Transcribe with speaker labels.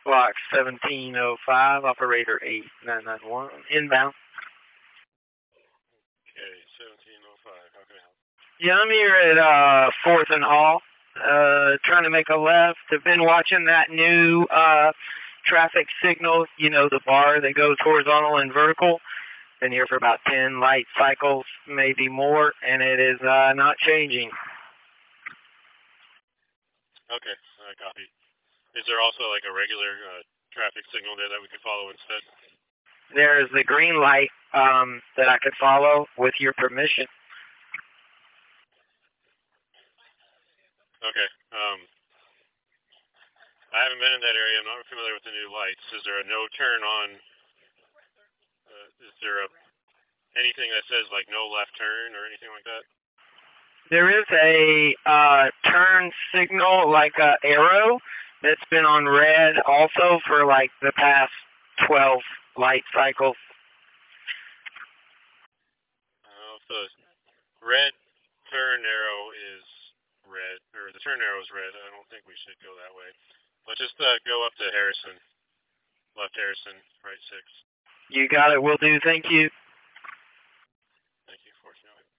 Speaker 1: Block 1705, operator 8991, inbound.
Speaker 2: Okay, 1705, how can I help?
Speaker 1: Yeah, I'm here at 4th and Hall, trying to make a left. I've been watching that new traffic signal, you know, the bar that goes horizontal and vertical. Been here for about 10 light cycles, maybe more, and it is not changing.
Speaker 2: Okay, I copy. Is there also like a regular traffic signal there that we could follow instead?
Speaker 1: There's the green light that I could follow with your permission.
Speaker 2: Okay. I haven't been in that area. I'm not familiar with the new lights. Is there a no turn on? Is there anything that says like no left turn or anything like that?
Speaker 1: There is a turn signal, like a arrow, that's been on red also for like the past 12 light cycles.
Speaker 2: The red turn arrow is red, or the turn arrow is red. I don't think we should go that way. Let's just go up to Harrison. Left Harrison, right 6.
Speaker 1: You got it. Will do. Thank you.